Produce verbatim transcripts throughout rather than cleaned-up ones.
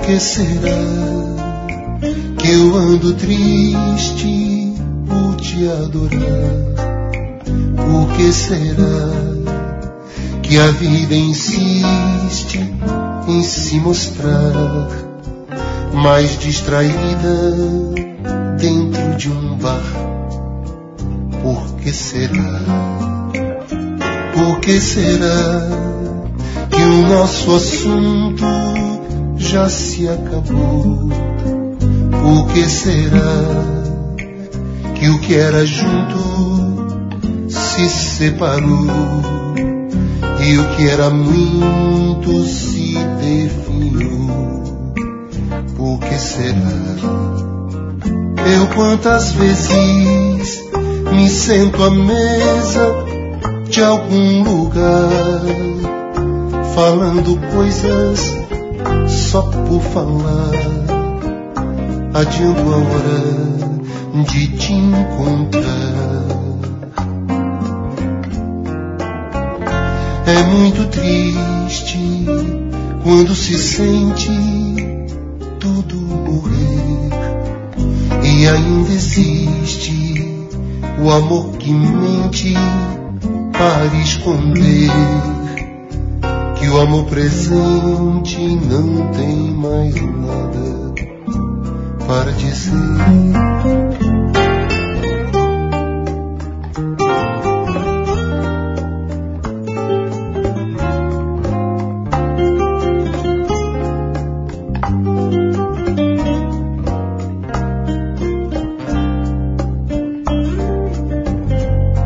que será que eu ando triste por te adorar? Por que será que a vida insiste em se mostrar mais distraída dentro de um bar? Por que será? Por que será que o nosso assunto já se acabou? Por que será que o que era junto se separou e o que era muito se definhou? Por que será? Eu quantas vezes me sento à mesa de algum lugar, falando coisas só por falar, adiando a hora de te encontrar. É muito triste quando se sente tudo morrer e ainda existe o amor que mente para esconder que o amor presente não tem mais nada para dizer.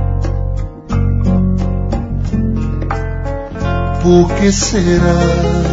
Por que será